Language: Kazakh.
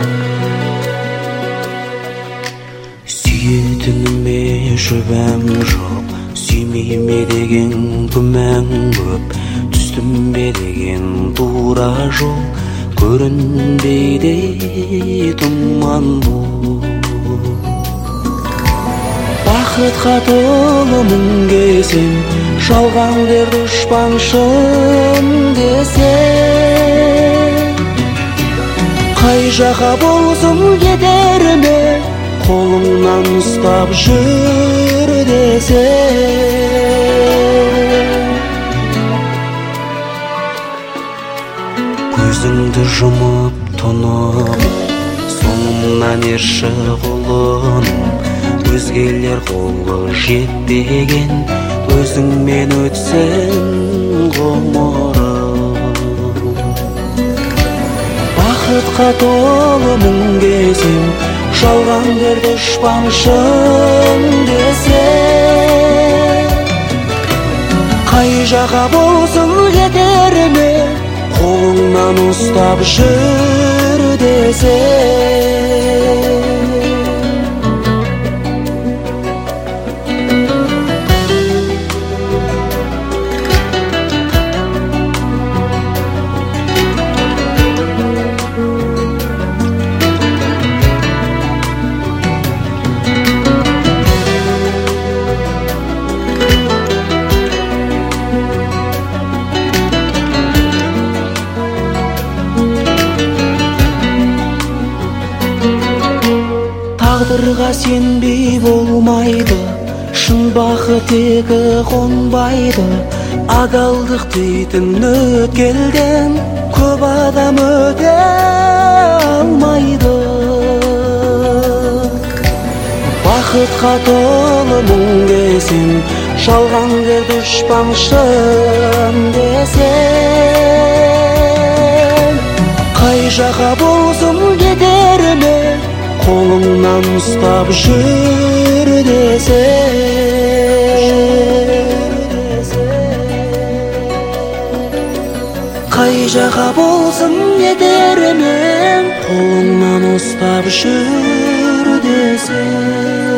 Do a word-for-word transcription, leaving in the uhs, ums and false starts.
Сүйетініме шөбәм жоқ, сүймейме деген күмән көп, түстіме деген тура жол, көрінбейді тұман бұл. Бақытқа толы мың кесем, жалғандар дұшпаншым десем, қай жаққа болсын кетеріме, қолыңнан ұстап жүр десем. Көзіңді жұмып тұнып, соңымнан ерші құлыным, өзгелер қолы жетпеген, өзіңмен өтсең ғұмырым. Бақытқа толы мың кесем, жалғандар дұшпаншым десем, қай жаққа болсын кетеріме, қолыңнан ұстап жүр десем. Тағдырға сенбей болмайды, шын бақыт тегі қонбайды. Адалдық дейтін өткелден көп адам өте алмайды. Бақытқа толы мың кесем, жалғандар дұшпаншым десем, қай жаққа болсын кетеріме, қолыңнан ұстап жүр десем. Қай жаққа болсын кетеріме, қолыңнан ұстап жүр десем.